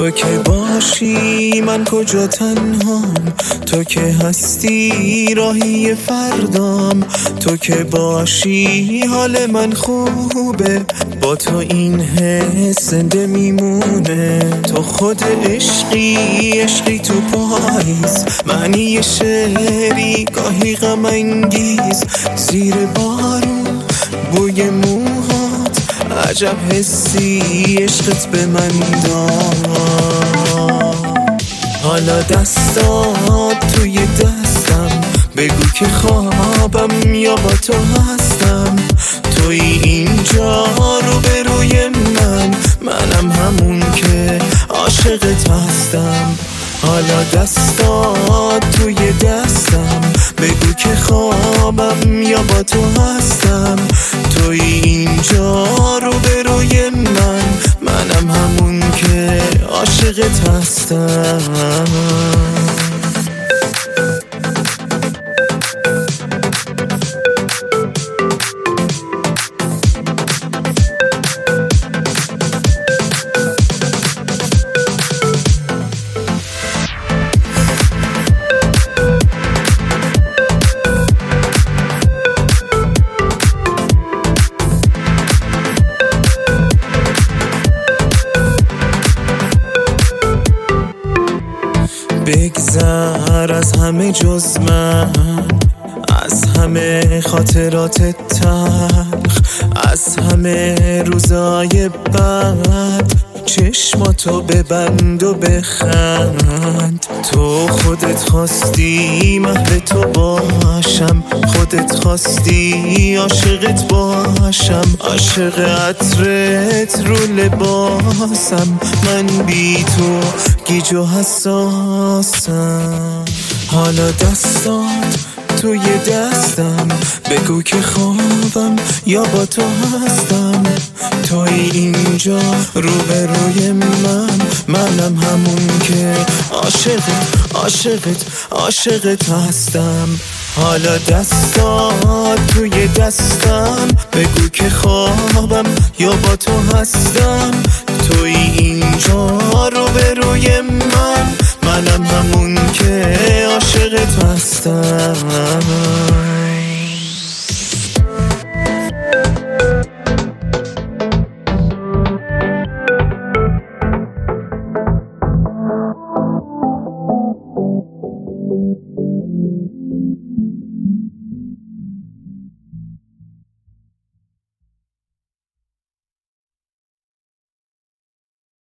تو که باشی من کجا تنهام، تو که هستی راهی فردام، تو که باشی حال من خوبه، با تو این حس زنده میمونه. تو خود عشقی تو پاییز، معنی شعری گاهی غم انگیز، زیر بارون بوی موهات، عجب حسی عشقت به من داد. حالا دستات توی دستم، بگو که خوابم یا با تو هستم، توی اینجا رو به روی منم همون که عاشقت هستم. حالا دستات توی دستم، بگو که خوابم یا با تو هستم، توی اینجا رو به روی منم همون که عاشقت هستم. بگذر از همه جز من، از همه خاطرات تلخ، از همه روزای بد، چشماتو ببند و بخند. تو خودت خواستی محو تو باشم، خودت خواستی عاشقت باشم، عاشق عطرت رو لباسم، من بی تو گیج و حساسم. حالا دستات توی دستم، بگو که خوابم یا با تو هستم، توی اینجا روبروی منم همون که عاشقت هستم. حالا دستات توی دستم، بگو که خوابم یا با تو هستم، توی اینجا روبروی منم همون که عاشقت هستم.